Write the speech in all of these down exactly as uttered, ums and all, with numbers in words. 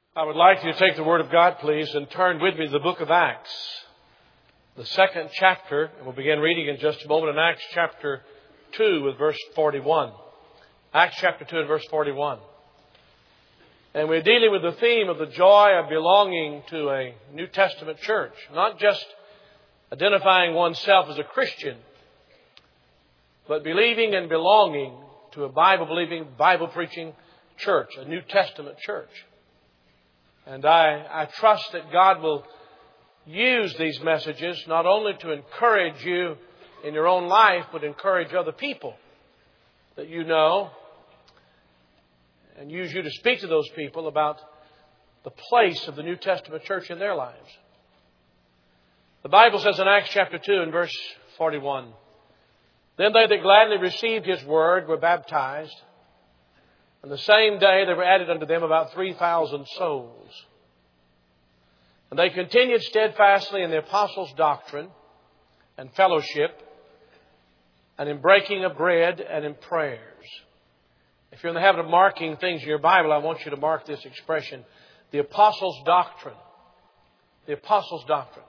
I would like you to take the Word of God, please, and turn with me to the book of Acts, the second chapter. And we'll begin reading in just a moment in Acts chapter two with verse forty-one. Acts chapter two and verse forty-one. And we're dealing with the theme of the joy of belonging to a New Testament church. Not just identifying oneself as a Christian, but believing and belonging to a Bible-believing, Bible-preaching church, a New Testament church. And I, I trust that God will use these messages not only to encourage you in your own life, but encourage other people that you know, and use you to speak to those people about the place of the New Testament church in their lives. The Bible says in Acts chapter two and verse forty-one, "Then they that gladly received His word were baptized. And the same day there were added unto them about three thousand souls. And they continued steadfastly in the apostles' doctrine and fellowship, and in breaking of bread and in prayers." If you're in the habit of marking things in your Bible, I want you to mark this expression: the apostles' doctrine. The apostles' doctrine.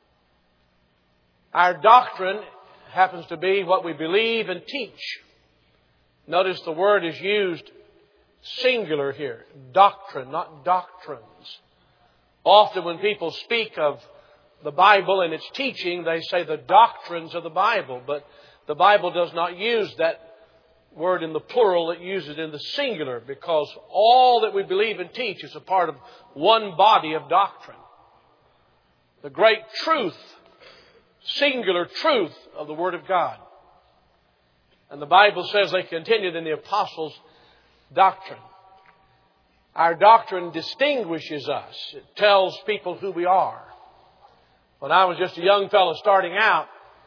Our doctrine happens to be what we believe and teach. Notice the word is used singular here. Doctrine, not doctrines. Often when people speak of the Bible and its teaching, they say the doctrines of the Bible. But the Bible does not use that word in the plural. It uses it in the singular, because all that we believe and teach is a part of one body of doctrine. The great truth, singular truth of the Word of God. And the Bible says they continued in the apostles' doctrine. Our doctrine distinguishes us. It tells people who we are. When I was just a young fellow starting out,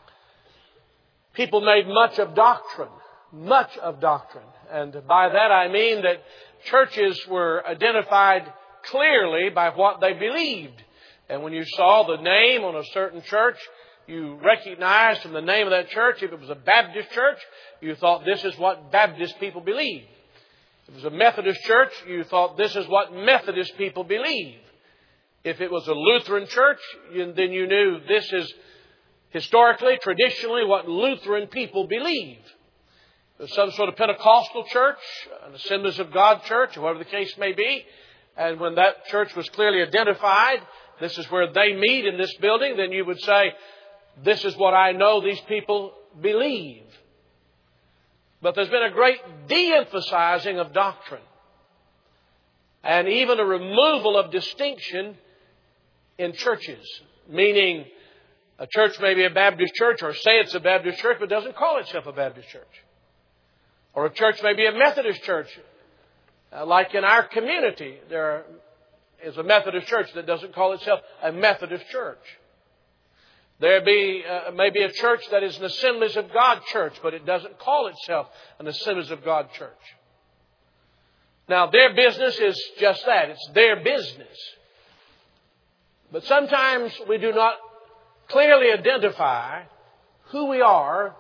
people made much of doctrine. Much of doctrine. And by that I mean that churches were identified clearly by what they believed. And when you saw the name on a certain church, you recognized from the name of that church, if it was a Baptist church, you thought this is what Baptist people believe. If it was a Methodist church, you thought this is what Methodist people believe. If it was a Lutheran church, then you knew this is historically, traditionally, what Lutheran people believe. If it was some sort of Pentecostal church, an Assemblies of God church, or whatever the case may be, and when that church was clearly identified, this is where they meet in this building, then you would say, this is what I know these people believe. But there's been a great de-emphasizing of doctrine, and even a removal of distinction in churches. Meaning, a church may be a Baptist church, or say it's a Baptist church, but doesn't call itself a Baptist church. Or a church may be a Methodist church. Uh, like in our community, there is a Methodist church that doesn't call itself a Methodist church. There be uh, maybe a church that is an Assemblies of God church, but it doesn't call itself an Assemblies of God church. Now, their business is just that. It's their business. But sometimes we do not clearly identify who we are,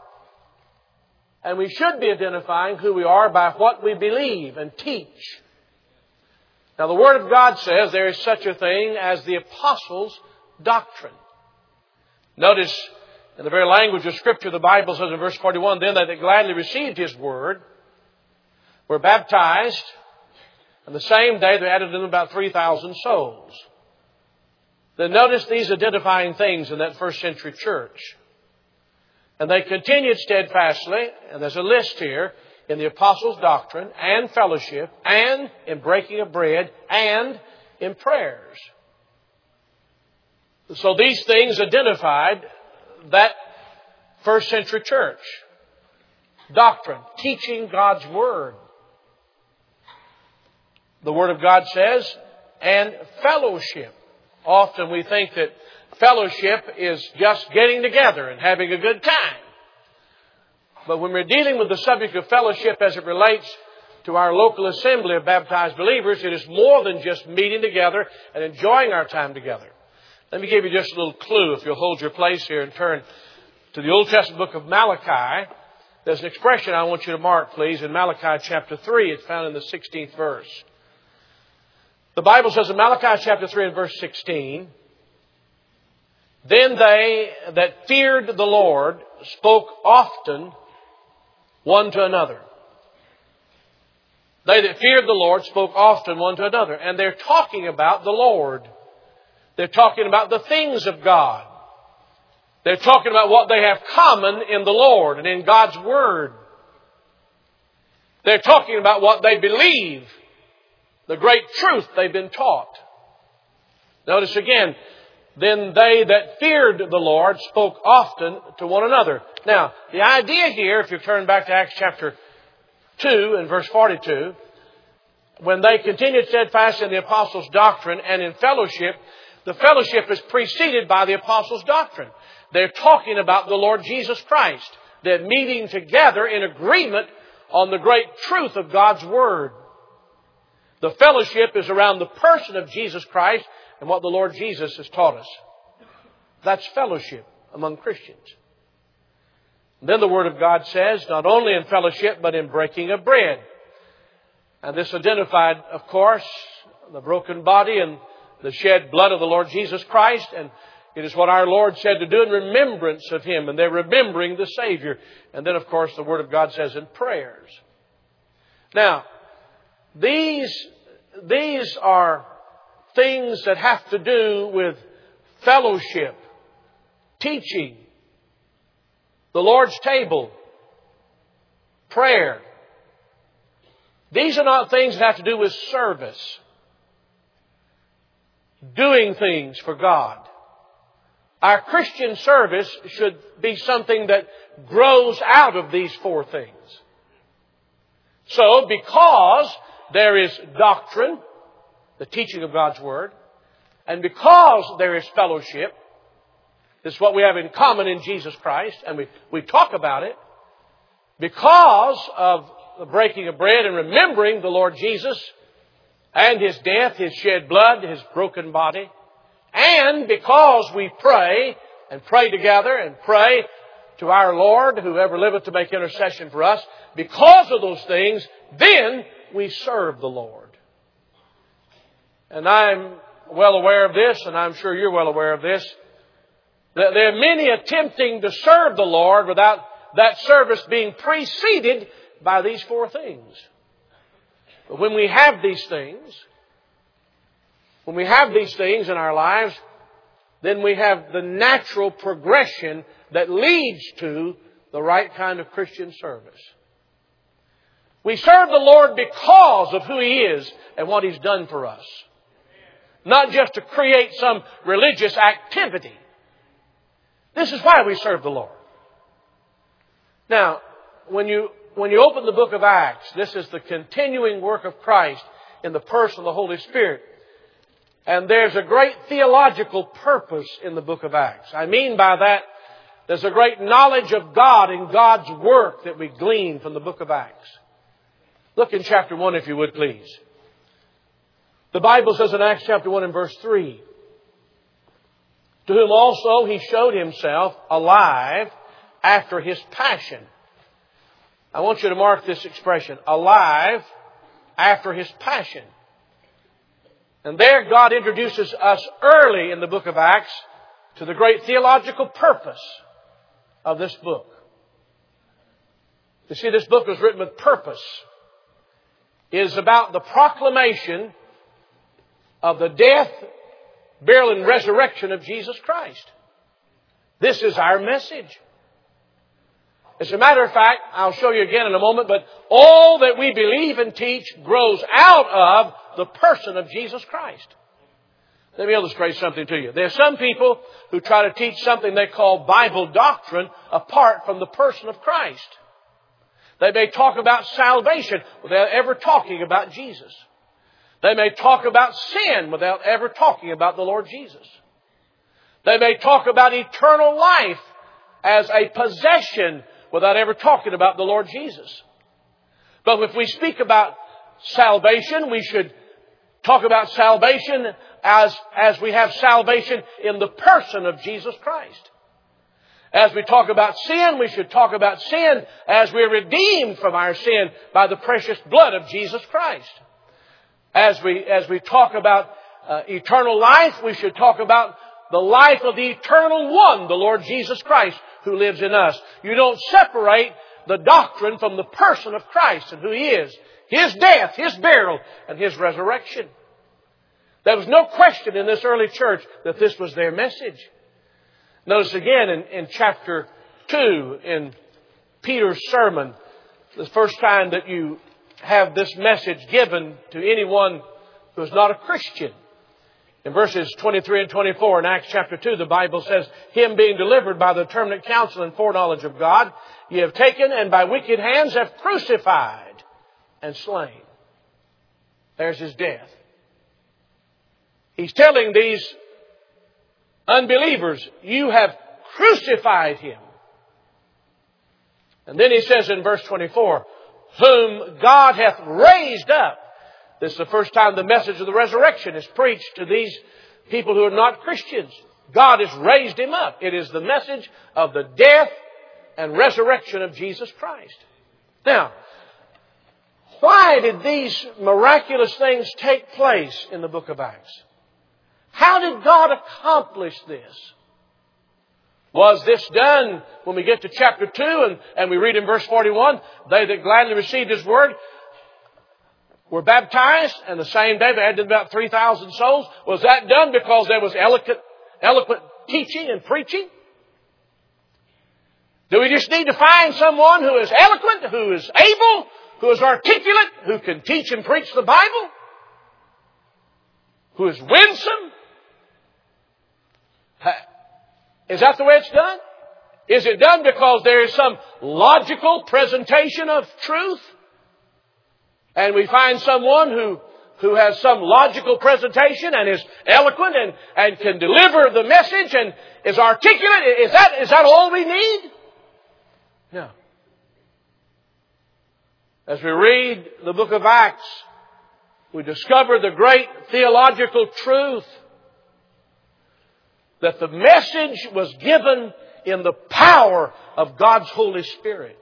and we should be identifying who we are by what we believe and teach. Now, the Word of God says there is such a thing as the apostles' doctrine. Notice, in the very language of Scripture, the Bible says in verse forty-one, "Then they that gladly received His word were baptized, and the same day there added to them about three thousand souls." Then notice these identifying things in that first century church. "And they continued steadfastly," and there's a list here, "in the apostles' doctrine and fellowship, and in breaking of bread, and in prayers." So these things identified that first century church. Doctrine, teaching God's Word. The Word of God says, and fellowship. Often we think that fellowship is just getting together and having a good time. But when we're dealing with the subject of fellowship as it relates to our local assembly of baptized believers, it is more than just meeting together and enjoying our time together. Let me give you just a little clue, if you'll hold your place here and turn to the Old Testament book of Malachi. There's an expression I want you to mark, please, in Malachi chapter three. It's found in the sixteenth verse. The Bible says in Malachi chapter three and verse sixteen, "Then they that feared the Lord spoke often one to another." They that feared the Lord spoke often one to another. And they're talking about the Lord. They're talking about the things of God. They're talking about what they have common in the Lord and in God's Word. They're talking about what they believe, the great truth they've been taught. Notice again, "Then they that feared the Lord spoke often to one another." Now, the idea here, if you turn back to Acts chapter two and verse forty-two, when they continued steadfast in the apostles' doctrine and in fellowship, the fellowship is preceded by the apostles' doctrine. They're talking about the Lord Jesus Christ. They're meeting together in agreement on the great truth of God's Word. The fellowship is around the person of Jesus Christ and what the Lord Jesus has taught us. That's fellowship among Christians. Then the Word of God says, not only in fellowship, but in breaking of bread. And this identified, of course, the broken body and the shed blood of the Lord Jesus Christ. And it is what our Lord said to do in remembrance of Him. And they're remembering the Savior. And then, of course, the Word of God says in prayers. Now, these, these are things that have to do with fellowship, teaching, the Lord's table, prayer. These are not things that have to do with service, doing things for God. Our Christian service should be something that grows out of these four things. So, because there is doctrine, the teaching of God's Word, and because there is fellowship, this is what we have in common in Jesus Christ, and we, we talk about it. Because of the breaking of bread and remembering the Lord Jesus and His death, His shed blood, His broken body, and because we pray and pray together and pray to our Lord, who ever liveth to make intercession for us, because of those things, then we serve the Lord. And I'm well aware of this, and I'm sure you're well aware of this, that there are many attempting to serve the Lord without that service being preceded by these four things. But when we have these things, when we have these things in our lives, then we have the natural progression that leads to the right kind of Christian service. We serve the Lord because of who He is and what He's done for us. Not just to create some religious activity. This is why we serve the Lord. Now, when you, when you open the book of Acts, this is the continuing work of Christ in the person of the Holy Spirit. And there's a great theological purpose in the book of Acts. I mean by that, there's a great knowledge of God and God's work that we glean from the book of Acts. Look in chapter one, if you would, please. The Bible says in Acts chapter one and verse three, "To whom also He showed Himself alive after His passion." I want you to mark this expression, alive after His passion. And there God introduces us early in the book of Acts to the great theological purpose of this book. You see, this book was written with purpose. It is about the proclamation of the death, burial, and resurrection of Jesus Christ. This is our message. As a matter of fact, I'll show you again in a moment, but all that we believe and teach grows out of the person of Jesus Christ. Let me illustrate something to you. There are some people who try to teach something they call Bible doctrine apart from the person of Christ. They may talk about salvation without ever talking about Jesus. They may talk about sin without ever talking about the Lord Jesus. They may talk about eternal life as a possession without ever talking about the Lord Jesus. But if we speak about salvation, we should talk about salvation as, as we have salvation in the person of Jesus Christ. As we talk about sin, we should talk about sin as we're redeemed from our sin by the precious blood of Jesus Christ. As we, as we talk about uh, eternal life, we should talk about the life of the eternal one, the Lord Jesus Christ, who lives in us. You don't separate the doctrine from the person of Christ and who He is. His death, His burial, and His resurrection. There was no question in this early church that this was their message. Notice again in, in chapter two, in Peter's sermon, the first time that you have this message given to anyone who is not a Christian. In verses twenty-three and twenty-four in Acts chapter two, the Bible says, Him being delivered by the determinate counsel and foreknowledge of God, ye have taken and by wicked hands have crucified and slain. There's His death. He's telling these unbelievers, you have crucified Him. And then He says in verse twenty-four, whom God hath raised up. This is the first time the message of the resurrection is preached to these people who are not Christians. God has raised Him up. It is the message of the death and resurrection of Jesus Christ. Now, why did these miraculous things take place in the book of Acts? How did God accomplish this? Was this done when we get to chapter two and, and we read in verse forty-one, they that gladly received His word were baptized, and the same day they added about three thousand souls? Was that done because there was eloquent, eloquent teaching and preaching? Do we just need to find someone who is eloquent, who is able, who is articulate, who can teach and preach the Bible? Who is winsome? Is that the way it's done? Is it done because there is some logical presentation of truth? And we find someone who, who has some logical presentation and is eloquent and, and can deliver the message and is articulate? Is that, is that all we need? No. As we read the book of Acts, we discover the great theological truth that the message was given in the power of God's Holy Spirit.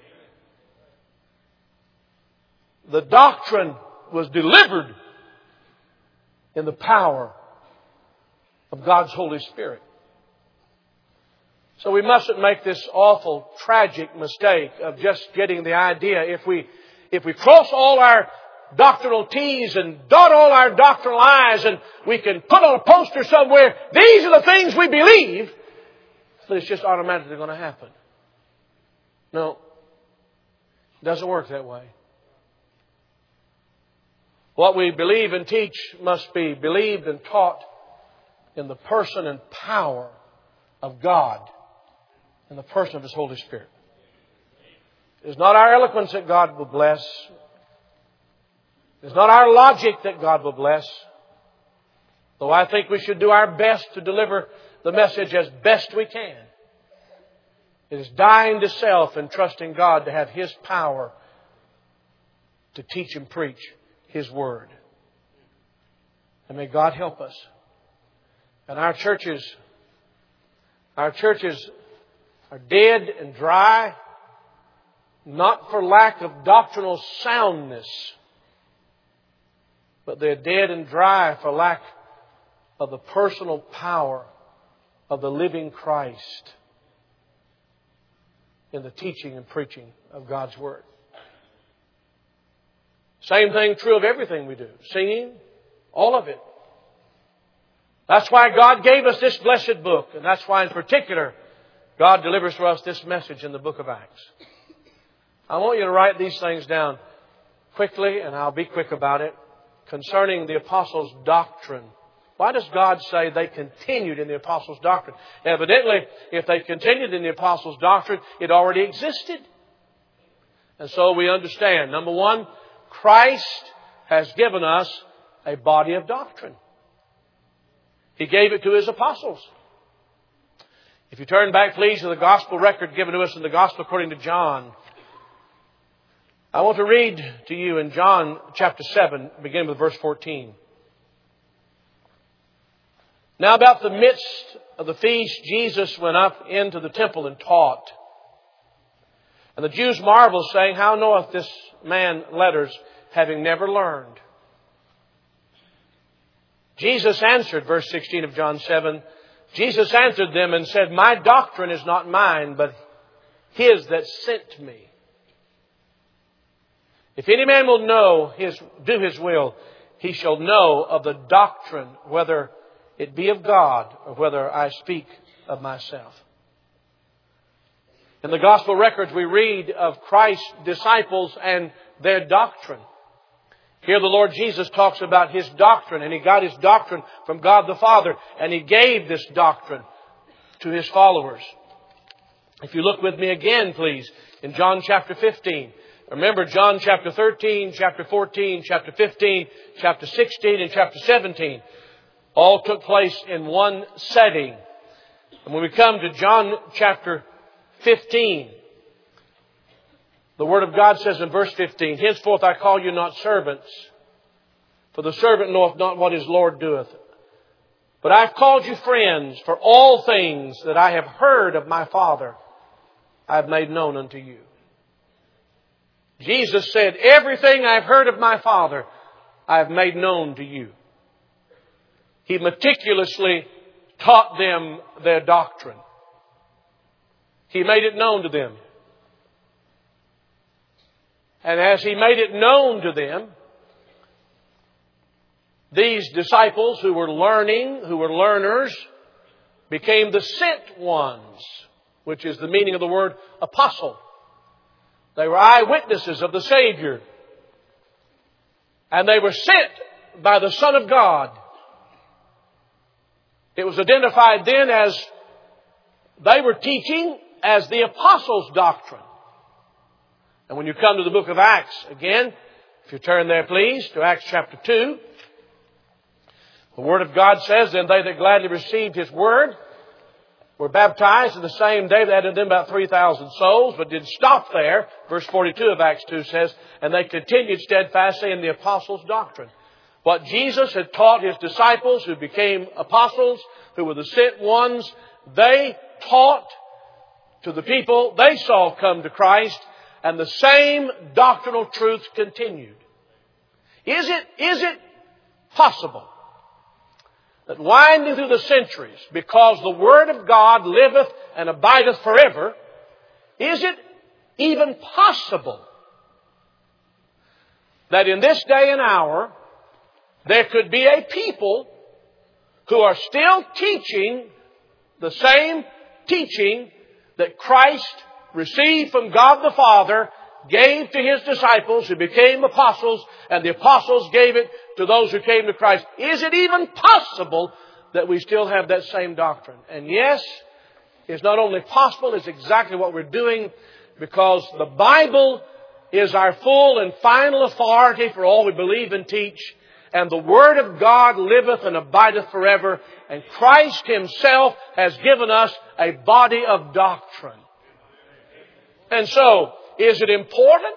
The doctrine was delivered in the power of God's Holy Spirit. So we mustn't make this awful, tragic mistake of just getting the idea. If we, if we cross all our doctrinal T's and dot all our doctrinal I's and we can put on a poster somewhere, these are the things we believe, but it's just automatically going to happen. No. It doesn't work that way. What we believe and teach must be believed and taught in the person and power of God, in the person of His Holy Spirit. It's not our eloquence that God will bless. It's not our logic that God will bless. Though I think we should do our best to deliver the message as best we can. It is dying to self and trusting God to have His power to teach and preach His Word. And may God help us. And our churches, our churches are dead and dry, not for lack of doctrinal soundness, but they're dead and dry for lack of the personal power of the living Christ in the teaching and preaching of God's Word. Same thing true of everything we do. Singing, all of it. That's why God gave us this blessed book. And that's why in particular God delivers for us this message in the book of Acts. I want you to write these things down quickly, and I'll be quick about it. Concerning the apostles' doctrine. Why does God say they continued in the apostles' doctrine? Evidently, if they continued in the apostles' doctrine, it already existed. And so we understand. Number one, Christ has given us a body of doctrine. He gave it to His apostles. If you turn back, please, to the gospel record given to us in the gospel according to John. I want to read to you in John chapter seven, beginning with verse fourteen. Now about the midst of the feast, Jesus went up into the temple and taught. And the Jews marveled, saying, how knoweth this man letters, having never learned? Jesus answered, verse sixteen of John seven, Jesus answered them and said, my doctrine is not mine, but His that sent me. If any man will know his, do His will, he shall know of the doctrine, whether it be of God or whether I speak of myself. In the Gospel records we read of Christ's disciples and their doctrine. Here the Lord Jesus talks about His doctrine, and He got His doctrine from God the Father, and He gave this doctrine to His followers. If you look with me again, please, in John chapter fifteen. Remember, John chapter thirteen, chapter fourteen, chapter fifteen, chapter sixteen, and chapter seventeen all took place in one setting. And when we come to John chapter fifteen, the Word of God says in verse fifteen, henceforth I call you not servants, for the servant knoweth not what his Lord doeth. But I have called you friends, for all things that I have heard of my Father I have made known unto you. Jesus said, everything I have heard of my Father I have made known to you. He meticulously taught them their doctrine. He made it known to them. And as He made it known to them, these disciples who were learning, who were learners, became the sent ones, which is the meaning of the word apostle. They were eyewitnesses of the Savior. And they were sent by the Son of God. It was identified then as they were teaching as the apostles' doctrine. And when you come to the book of Acts, again, if you turn there please, to Acts chapter two, the Word of God says, then they that gladly received His Word were baptized, and the same day they added them about three thousand souls, but didn't stop there. Verse forty-two of Acts two says, and they continued steadfastly in the apostles' doctrine. What Jesus had taught His disciples, who became apostles, who were the sent ones, they taught to the people they saw come to Christ, and the same doctrinal truths continued. Is it, is it possible that winding through the centuries, because the Word of God liveth and abideth forever, is it even possible that in this day and hour there could be a people who are still teaching the same teaching that Christ received from God the Father, gave to His disciples who became apostles, and the apostles gave it to those who came to Christ? Is it even possible that we still have that same doctrine? And yes, it's not only possible, it's exactly what we're doing, because the Bible is our full and final authority for all we believe and teach. And the Word of God liveth and abideth forever. And Christ Himself has given us a body of doctrine. And so, is it important?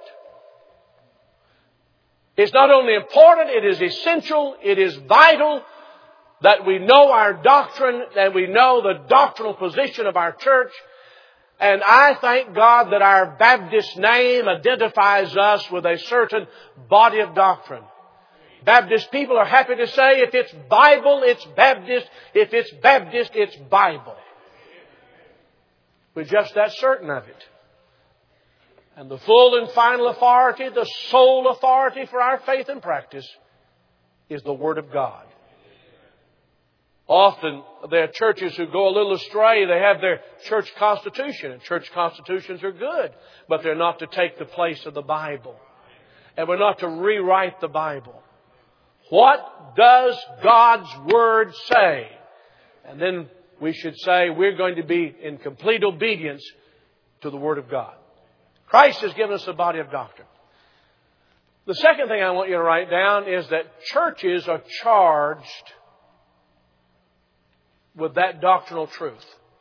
It's not only important, it is essential, it is vital that we know our doctrine, that we know the doctrinal position of our church. And I thank God that our Baptist name identifies us with a certain body of doctrine. Baptist people are happy to say if it's Bible, it's Baptist. If it's Baptist, it's Bible. We're just that certain of it. And the full and final authority, the sole authority for our faith and practice is the Word of God. Often there are churches who go a little astray. They have their church constitution, and church constitutions are good, but they're not to take the place of the Bible. And we're not to rewrite the Bible. What does God's Word say? And then we should say we're going to be in complete obedience to the Word of God. Christ has given us a body of doctrine. The second thing I want you to write down is that churches are charged with that doctrinal truth.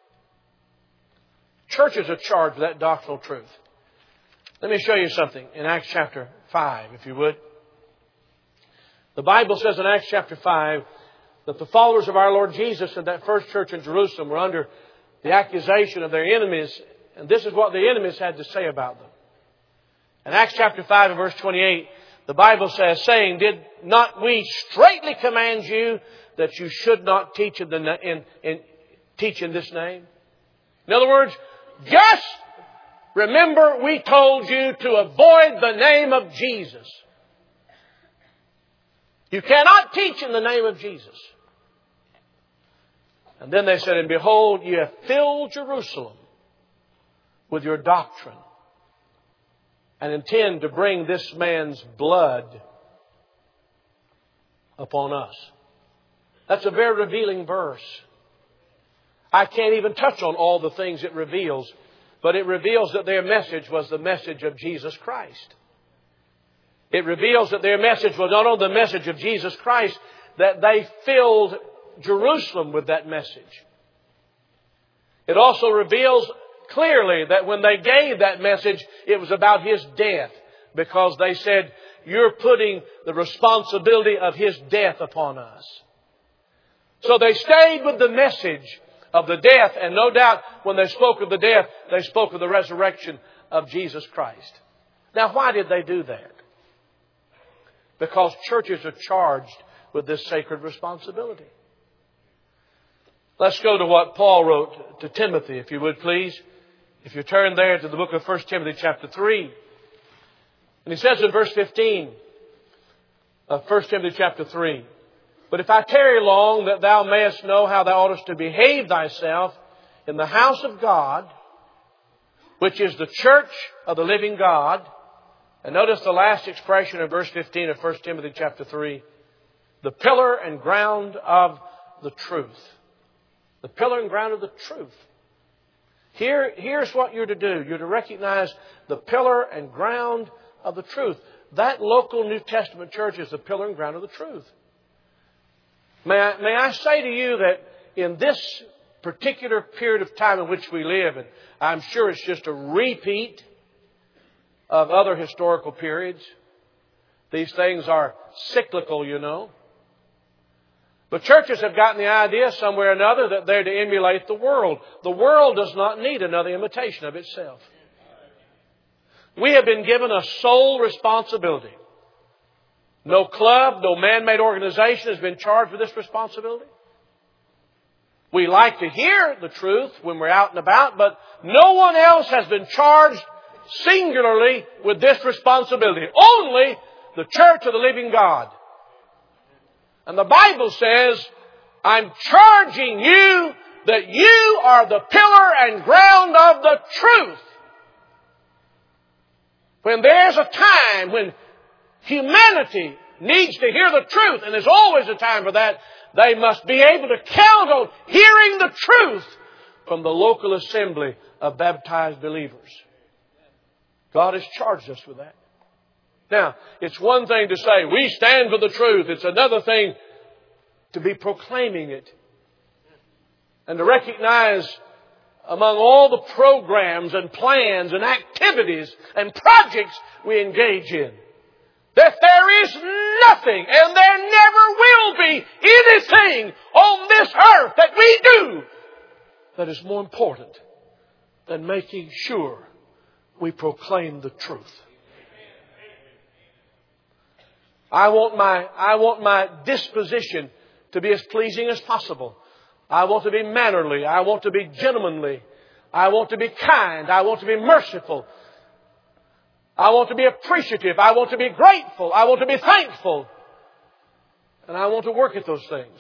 Churches are charged with that doctrinal truth. Let me show you something in Acts chapter five, if you would. The Bible says in Acts chapter five that the followers of our Lord Jesus in that first church in Jerusalem were under the accusation of their enemies. And this is what the enemies had to say about them. In Acts chapter five and verse twenty-eight, the Bible says, saying, did not we straitly command you that you should not teach in, the, in, in, teach in this name? In other words, just remember we told you to avoid the name of Jesus. You cannot teach in the name of Jesus. And then they said, and behold, you have filled Jerusalem with your doctrine and intend to bring this man's blood upon us. That's a very revealing verse. I can't even touch on all the things it reveals, but it reveals that their message was the message of Jesus Christ. It reveals that their message was not only the message of Jesus Christ, that they filled Jerusalem with that message. It also reveals clearly that when they gave that message, it was about His death, because they said, you're putting the responsibility of His death upon us. So they stayed with the message of the death, and no doubt when they spoke of the death, they spoke of the resurrection of Jesus Christ. Now, why did they do that? Because churches are charged with this sacred responsibility. Let's go to what Paul wrote to Timothy, if you would please. If you turn there to the book of First Timothy chapter three. And he says in verse fifteen of First Timothy chapter three, but if I tarry long, that thou mayest know how thou oughtest to behave thyself in the house of God, which is the church of the living God. And notice the last expression in verse fifteen of First Timothy chapter three, the pillar and ground of the truth. The pillar and ground of the truth. Here, here's what you're to do. You're to recognize the pillar and ground of the truth. That local New Testament church is the pillar and ground of the truth. May I, may I say to you that in this particular period of time in which we live, and I'm sure it's just a repeat of other historical periods. These things are cyclical, you know. But churches have gotten the idea somewhere or another that they're to emulate the world. The world does not need another imitation of itself. We have been given a sole responsibility. No club, no man-made organization has been charged with this responsibility. We like to hear the truth when we're out and about, but no one else has been charged singularly with this responsibility. Only the church of the living God. And the Bible says, I'm charging you that you are the pillar and ground of the truth. When there's a time when humanity needs to hear the truth, and there's always a time for that, they must be able to count on hearing the truth from the local assembly of baptized believers. God has charged us with that. Now, it's one thing to say, we stand for the truth. It's another thing to be proclaiming it. And to recognize among all the programs and plans and activities and projects we engage in, that there is nothing and there never will be anything on this earth that we do that is more important than making sure we proclaim the truth. I want my, I want my disposition to be as pleasing as possible. I want to be mannerly. I want to be gentlemanly. I want to be kind. I want to be merciful. I want to be appreciative. I want to be grateful. I want to be thankful. And I want to work at those things.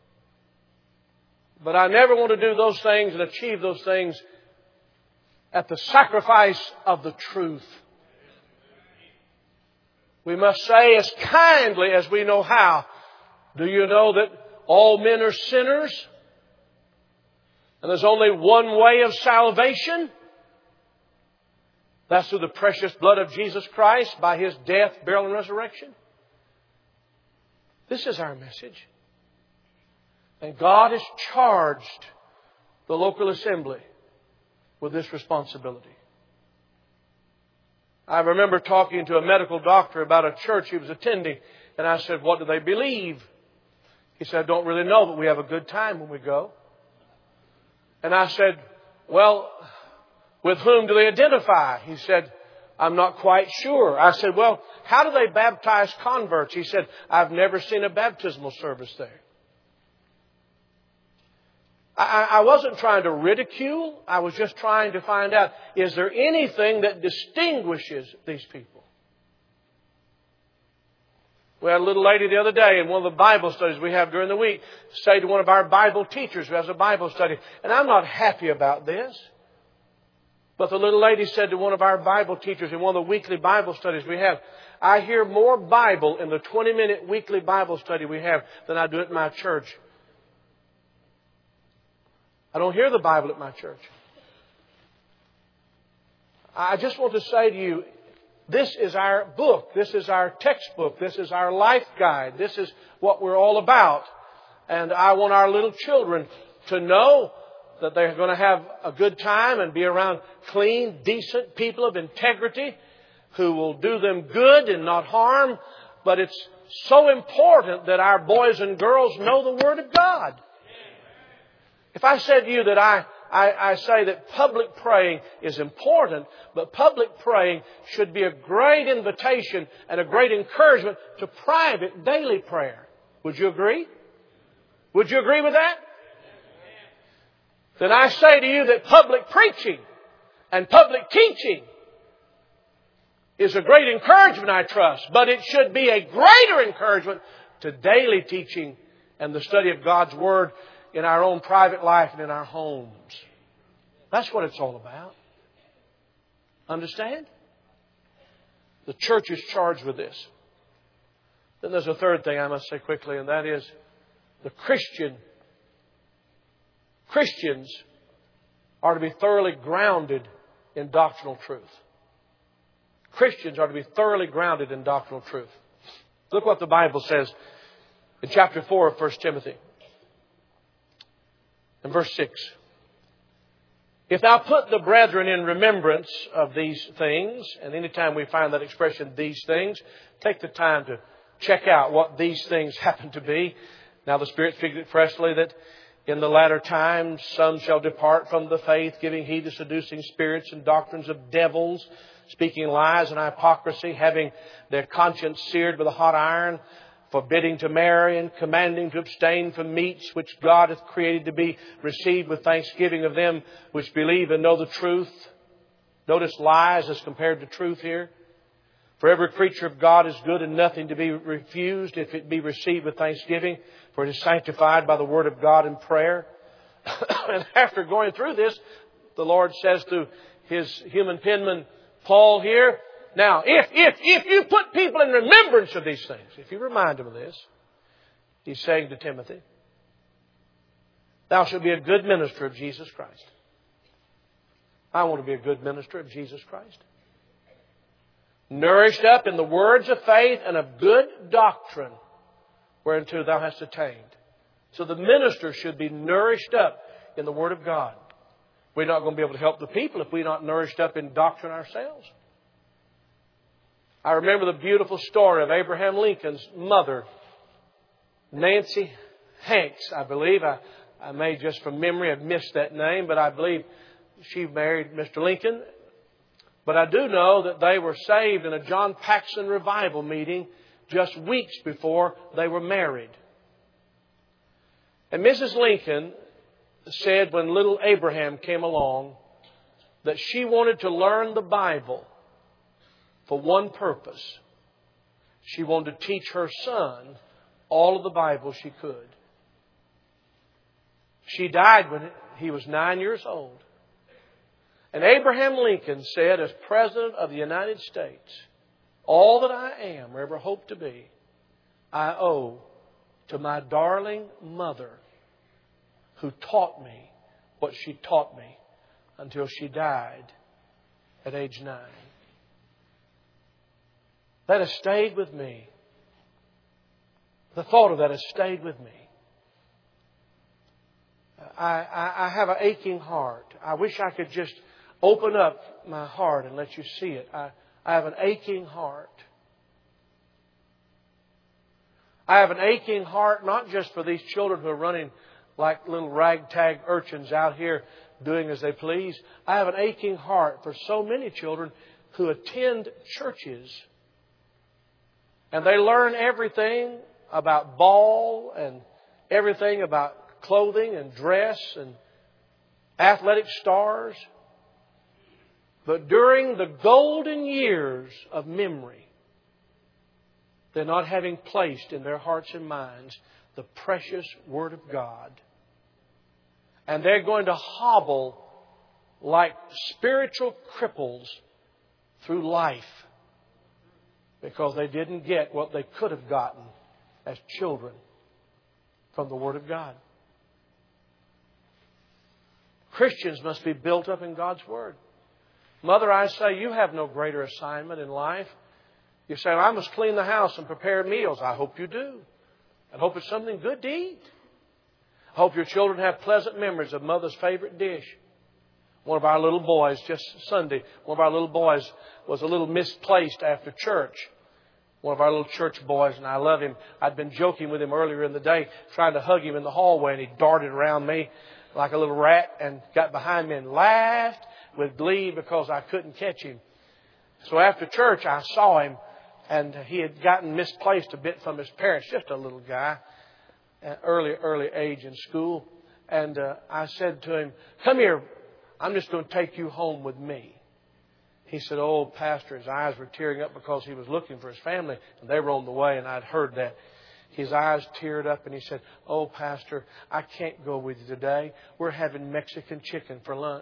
But I never want to do those things and achieve those things at the sacrifice of the truth. We must say as kindly as we know how, do you know that all men are sinners? And there's only one way of salvation. That's through the precious blood of Jesus Christ by His death, burial, and resurrection. This is our message. And God has charged the local assembly with this responsibility. I remember talking to a medical doctor about a church he was attending, and I said, what do they believe? He said, I don't really know, but we have a good time when we go. And I said, well, with whom do they identify? He said, I'm not quite sure. I said, well, how do they baptize converts? He said, I've never seen a baptismal service there. I, I wasn't trying to ridicule. I was just trying to find out, is there anything that distinguishes these people? We had a little lady the other day in one of the Bible studies we have during the week say to one of our Bible teachers who has a Bible study, and I'm not happy about this, but the little lady said to one of our Bible teachers in one of the weekly Bible studies we have, I hear more Bible in the twenty-minute weekly Bible study we have than I do at my church. I don't hear the Bible at my church. I just want to say to you, this is our book. This is our textbook. This is our life guide. This is what we're all about. And I want our little children to know that they're going to have a good time and be around clean, decent people of integrity who will do them good and not harm. But it's so important that our boys and girls know the Word of God. If I said to you that I, I, I say that public praying is important, but public praying should be a great invitation and a great encouragement to private daily prayer. Would you agree? Would you agree with that? Then I say to you that public preaching and public teaching is a great encouragement, I trust, but it should be a greater encouragement to daily teaching and the study of God's Word in our own private life and in our homes. That's what it's all about. Understand? The church is charged with this. Then there's a third thing I must say quickly, and that is the Christian. Christians are to be thoroughly grounded in doctrinal truth. Christians are to be thoroughly grounded in doctrinal truth. Look what the Bible says in chapter four of First Timothy. In verse six. If thou put the brethren in remembrance of these things, and anytime we find that expression, these things, take the time to check out what these things happen to be. Now the Spirit speaks expressly that in the latter times some shall depart from the faith, giving heed to seducing spirits and doctrines of devils, speaking lies and hypocrisy, having their conscience seared with a hot iron, forbidding to marry and commanding to abstain from meats which God hath created to be received with thanksgiving of them which believe and know the truth. Notice lies as compared to truth here. For every creature of God is good and nothing to be refused if it be received with thanksgiving, for it is sanctified by the word of God in prayer. And after going through this, the Lord says to His human penman Paul here, now, if, if, if you put people in remembrance of these things, if you remind them of this, he's saying to Timothy, thou shalt be a good minister of Jesus Christ. I want to be a good minister of Jesus Christ. Nourished up in the words of faith and of good doctrine, whereunto thou hast attained. So the minister should be nourished up in the Word of God. We're not going to be able to help the people if we're not nourished up in doctrine ourselves. I remember the beautiful story of Abraham Lincoln's mother, Nancy Hanks, I believe. I, I may just from memory have missed that name, but I believe she married Mister Lincoln. But I do know that they were saved in a John Paxson revival meeting just weeks before they were married. And Missus Lincoln said when little Abraham came along that she wanted to learn the Bible for one purpose. She wanted to teach her son all of the Bible she could. She died when he was nine years old. And Abraham Lincoln said, as President of the United States, all that I am or ever hope to be, I owe to my darling mother who taught me what she taught me until she died at age nine. That has stayed with me. The thought of that has stayed with me. I, I, I have an aching heart. I wish I could just open up my heart and let you see it. I, I have an aching heart. I have an aching heart not just for these children who are running like little ragtag urchins out here doing as they please. I have an aching heart for so many children who attend churches and they learn everything about ball and everything about clothing and dress and athletic stars. But during the golden years of memory, they're not having placed in their hearts and minds the precious Word of God. And they're going to hobble like spiritual cripples through life because they didn't get what they could have gotten as children from the Word of God. Christians must be built up in God's Word. Mother, I say you have no greater assignment in life. You say, I must clean the house and prepare meals. I hope you do. I hope it's something good to eat. I hope your children have pleasant memories of Mother's favorite dish. One of our little boys, just Sunday, one of our little boys was a little misplaced after church. One of our little church boys, and I love him. I'd been joking with him earlier in the day, trying to hug him in the hallway, and he darted around me like a little rat and got behind me and laughed with glee because I couldn't catch him. So after church, I saw him, and he had gotten misplaced a bit from his parents, just a little guy, early, early age in school. And uh, I said to him, come here, I'm just going to take you home with me. He said, oh, Pastor, his eyes were tearing up because he was looking for his family, and they were on the way, and I'd heard that. His eyes teared up, and he said, oh, Pastor, I can't go with you today. We're having Mexican chicken for lunch.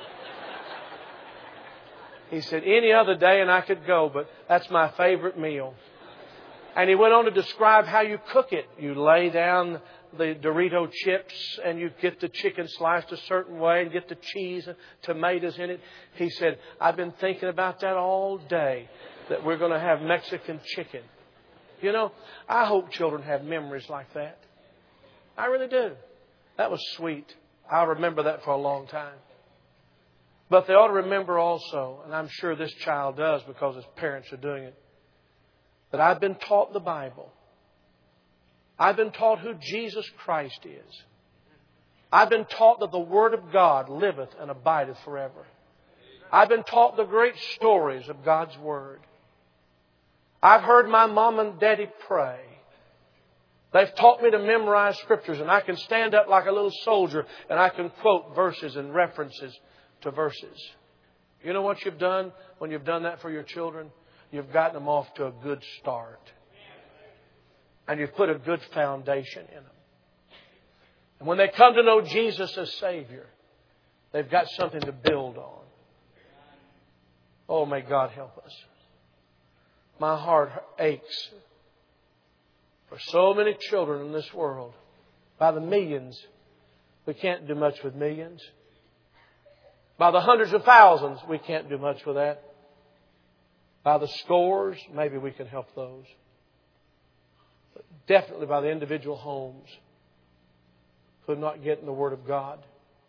He said, any other day and I could go, but that's my favorite meal. And he went on to describe how you cook it. You lay down the Dorito chips and you get the chicken sliced a certain way and get the cheese and tomatoes in it. He said, I've been thinking about that all day, that we're going to have Mexican chicken. You know, I hope children have memories like that. I really do. That was sweet. I'll remember that for a long time. But they ought to remember also, and I'm sure this child does because his parents are doing it, that I've been taught the Bible. I've been taught who Jesus Christ is. I've been taught that the Word of God liveth and abideth forever. I've been taught the great stories of God's Word. I've heard my mom and daddy pray. They've taught me to memorize Scriptures, and I can stand up like a little soldier and I can quote verses and references to verses. You know what you've done when you've done that for your children? You've gotten them off to a good start. And you've put a good foundation in them. And when they come to know Jesus as Savior, they've got something to build on. Oh, may God help us. My heart aches for so many children in this world. By the millions, we can't do much with millions. By the hundreds of thousands, we can't do much with that. By the scores, maybe we can help those. But definitely by the individual homes who are not getting the Word of God.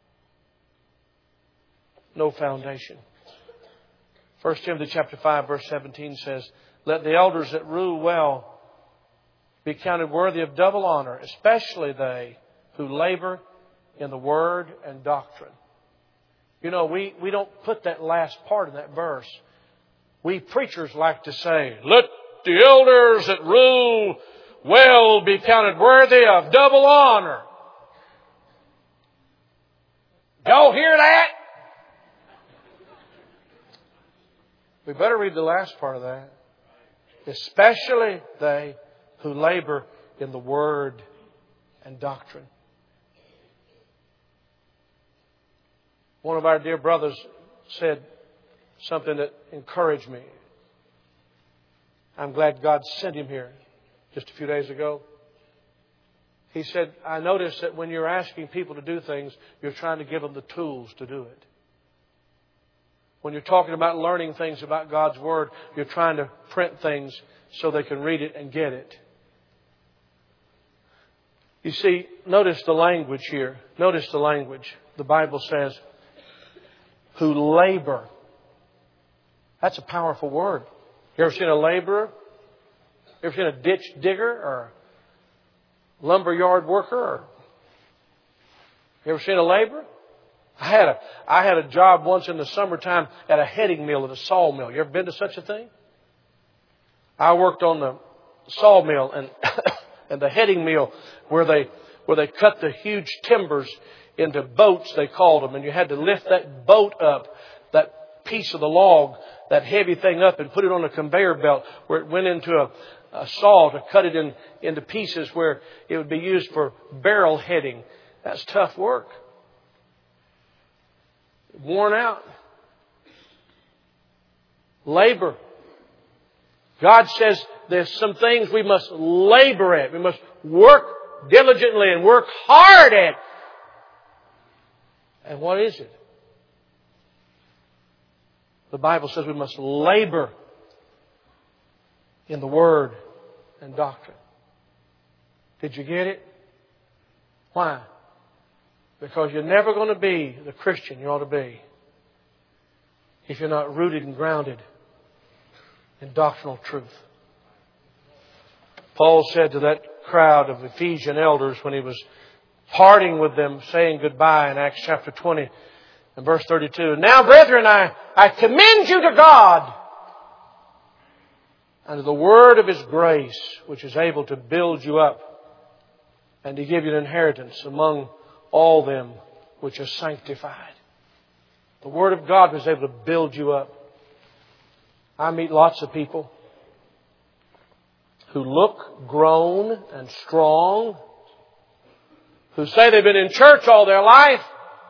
No foundation. First Timothy chapter five, verse seventeen says, let the elders that rule well be counted worthy of double honor, especially they who labor in the Word and doctrine. You know, we, we don't put that last part in that verse. We preachers like to say, let the elders that rule well be counted worthy of double honor. Y'all hear that? We better read the last part of that. Especially they who labor in the Word and doctrine. One of our dear brothers said something that encouraged me. I'm glad God sent him here just a few days ago. He said, I noticed that when you're asking people to do things, you're trying to give them the tools to do it. When you're talking about learning things about God's Word, you're trying to print things so they can read it and get it. You see, notice the language here. Notice the language. The Bible says, who labor. That's a powerful word. You ever seen a laborer? You ever seen a ditch digger or a lumberyard worker? Or you ever seen a laborer? I had a I had a job once in the summertime at a heading mill at a sawmill. You ever been to such a thing? I worked on the sawmill and and the heading mill where they where they cut the huge timbers into boats, they called them. And you had to lift that boat up, that piece of the log, that heavy thing up, and put it on a conveyor belt where it went into a, a saw to cut it in, into pieces where it would be used for barrel heading. That's tough work. Worn out. Labor. God says there's some things we must labor at. We must work diligently and work hard at. And what is it? The Bible says we must labor in the Word and doctrine. Did you get it? Why? Because you're never going to be the Christian you ought to be if you're not rooted and grounded in doctrinal truth. Paul said to that crowd of Ephesian elders when he was parting with them, saying goodbye in Acts chapter twenty and verse thirty-two, "Now, brethren, I, I commend you to God and to the word of His grace, which is able to build you up and to give you an inheritance among all them which are sanctified." The Word of God was able to build you up. I meet lots of people who look grown and strong, who say they've been in church all their life.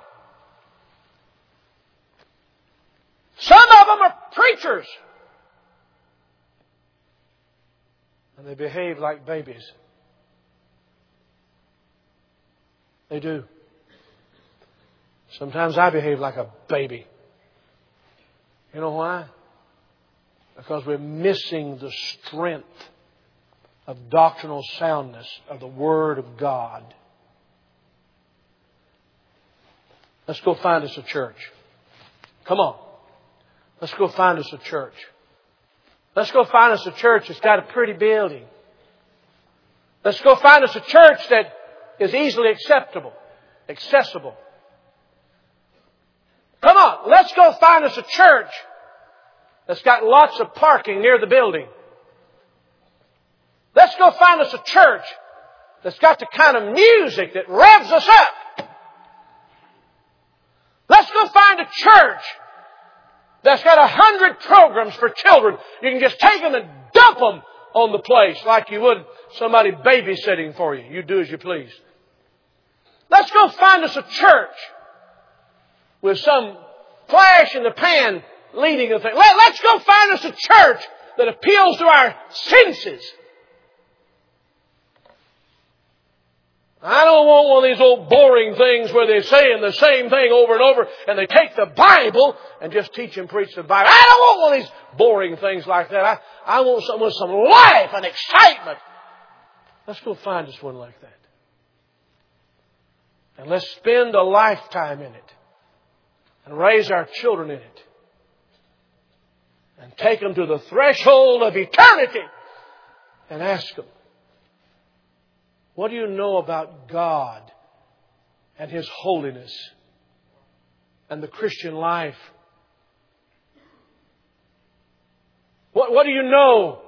Some of them are preachers. And they behave like babies. They do. Sometimes I behave like a baby. You know why? Because we're missing the strength of doctrinal soundness of the Word of God. Let's go find us a church. Come on. Let's go find us a church. Let's go find us a church that's got a pretty building. Let's go find us a church that is easily acceptable, accessible. Come on, let's go find us a church that's got lots of parking near the building. Let's go find us a church that's got the kind of music that revs us up. Let's go find a church that's got a hundred programs for children. You can just take them and dump them on the place like you would somebody babysitting for you. You do as you please. Let's go find us a church with some flash in the pan leading the thing. Let, let's go find us a church that appeals to our senses. I don't want one of these old boring things where they're saying the same thing over and over and they take the Bible and just teach and preach the Bible. I don't want one of these boring things like that. I, I want someone with some life and excitement. Let's go find us one like that. And let's spend a lifetime in it. And raise our children in it. And take them to the threshold of eternity. And ask them, what do you know about God and His holiness and the Christian life? What, what do you know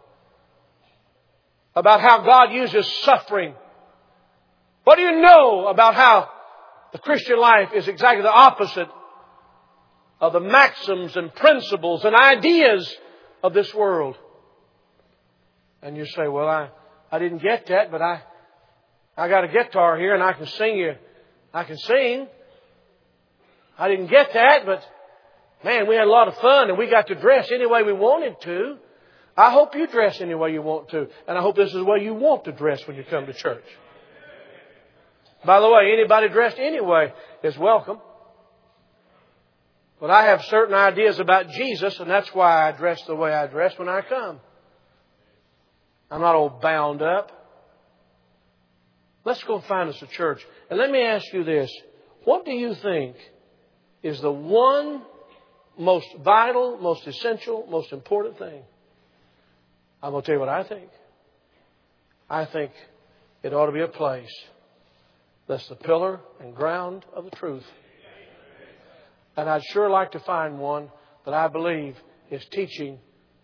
about how God uses suffering? What do you know about how the Christian life is exactly the opposite of the maxims and principles and ideas of this world? And you say, well, I, I didn't get that, but I, I got a guitar here and I can sing you. I can sing. I didn't get that, but man, we had a lot of fun and we got to dress any way we wanted to. I hope you dress any way you want to. And I hope this is the way you want to dress when you come to church. By the way, anybody dressed anyway is welcome. But I have certain ideas about Jesus, and that's why I dress the way I dress when I come. I'm not all bound up. Let's go find us a church. And let me ask you this. What do you think is the one most vital, most essential, most important thing? I'm going to tell you what I think. I think it ought to be a place that's the pillar and ground of the truth. And I'd sure like to find one that I believe is teaching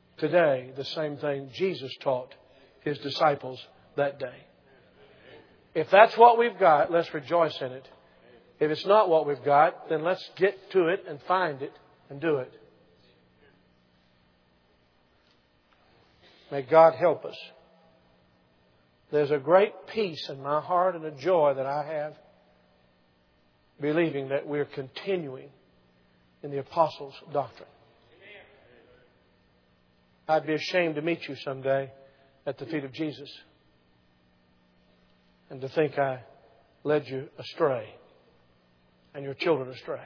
today the same thing Jesus taught His disciples that day. If that's what we've got, let's rejoice in it. If it's not what we've got, then let's get to it and find it and do it. May God help us. There's a great peace in my heart and a joy that I have believing that we're continuing in the Apostles' doctrine. I'd be ashamed to meet you someday at the feet of Jesus and to think I led you astray and your children astray.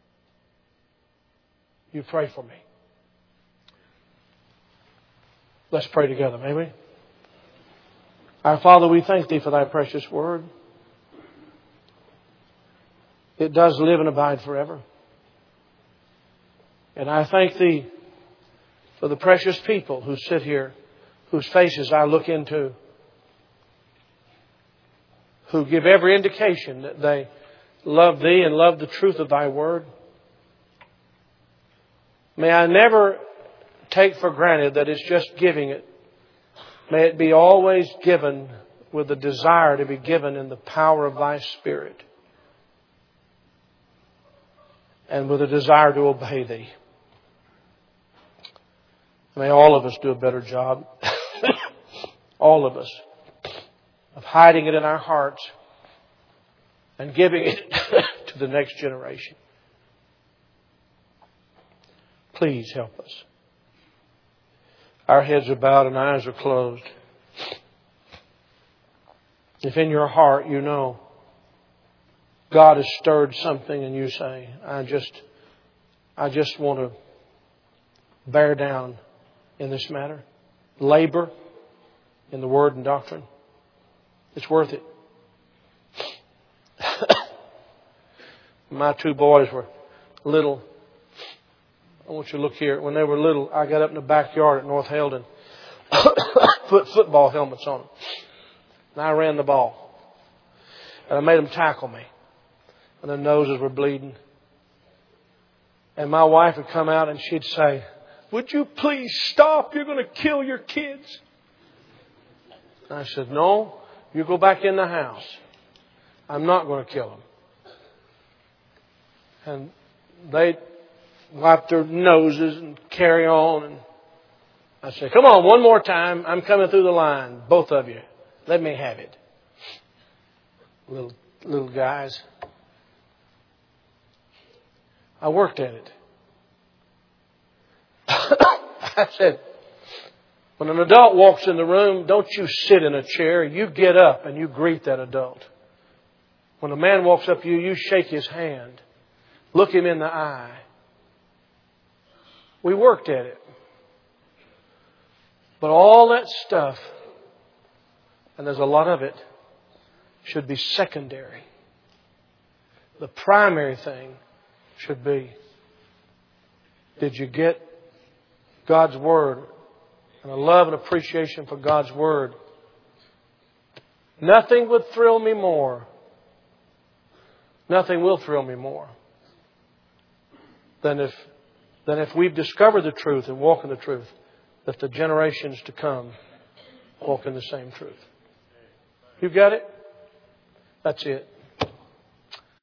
You pray for me. Let's pray together, may we? Our Father, we thank Thee for Thy precious Word. It does live and abide forever. And I thank Thee for the precious people who sit here, whose faces I look into, who give every indication that they love Thee and love the truth of Thy Word. May I never take for granted that it's just giving it. May it be always given with the desire to be given in the power of Thy Spirit and with a desire to obey Thee. May all of us do a better job, all of us, of hiding it in our hearts and giving it to the next generation. Please help us. Our heads are bowed and eyes are closed. If in your heart you know God has stirred something and you say, I just, I just want to bear down in this matter, labor in the Word and doctrine, it's worth it. My two boys were little. I want you to look here. When they were little, I got up in the backyard at North Heldon, put football helmets on them, and I ran the ball. And I made them tackle me, and their noses were bleeding. And my wife would come out and she'd say, would you please stop? You're going to kill your kids. And I said, no, you go back in the house. I'm not going to kill them. And they wipe their noses and carry on. And I said, come on, one more time. I'm coming through the line. Both of you. Let me have it. Little, little guys. I worked at it. I said, when an adult walks in the room, don't you sit in a chair. You get up and you greet that adult. When a man walks up to you, you shake his hand. Look him in the eye. We worked at it. But all that stuff, and there's a lot of it, should be secondary. The primary thing should be, did you get God's Word and a love and appreciation for God's Word? Nothing would thrill me more. Nothing will thrill me more than if than if we've discovered the truth and walk in the truth, that the generations to come walk in the same truth. You got it? That's it.